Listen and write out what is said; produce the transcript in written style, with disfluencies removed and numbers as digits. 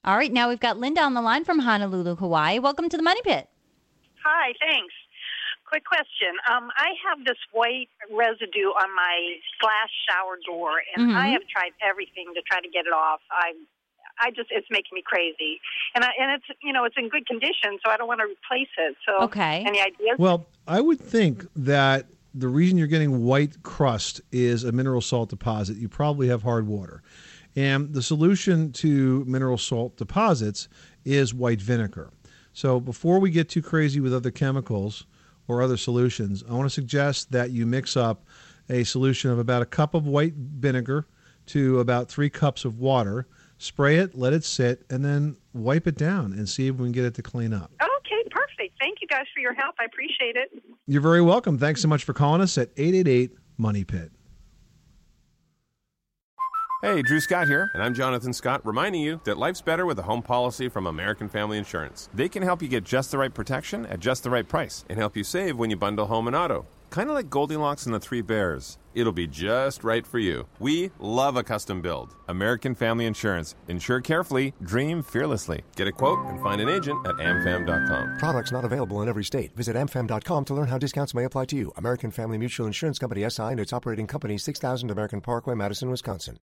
All right, now we've got Linda on the line from Honolulu, Hawaii. Welcome to the Money Pit. Hi, thanks. Quick question. I have this white residue on my glass shower door, and I have tried everything to try to get it off. It's making me crazy, and it's it's in good condition, so I don't want to replace it. So, any ideas? Well, I would think that the reason you're getting white crust is a mineral salt deposit. You probably have hard water, and the solution to mineral salt deposits is white vinegar. So, before we get too crazy with other chemicals or other solutions, I want to suggest that you mix up a solution of about a cup of white vinegar to about 3 cups of water. Spray it, let it sit, and then wipe it down and see if we can get it to clean up. Okay, perfect. Thank you guys for your help. I appreciate it. You're very welcome. Thanks so much for calling us at 888-MONEY-PIT. Hey, Drew Scott here, and I'm Jonathan Scott, reminding you that life's better with a home policy from American Family Insurance. They can help you get just the right protection at just the right price and help you save when you bundle home and auto. Kind of like Goldilocks and the Three Bears. It'll be just right for you. We love a custom build. American Family Insurance. Insure carefully, dream fearlessly. Get a quote and find an agent at amfam.com. Products not available in every state. Visit amfam.com to learn how discounts may apply to you. American Family Mutual Insurance Company, SI, and its operating company, 6000 American Parkway, Madison, Wisconsin.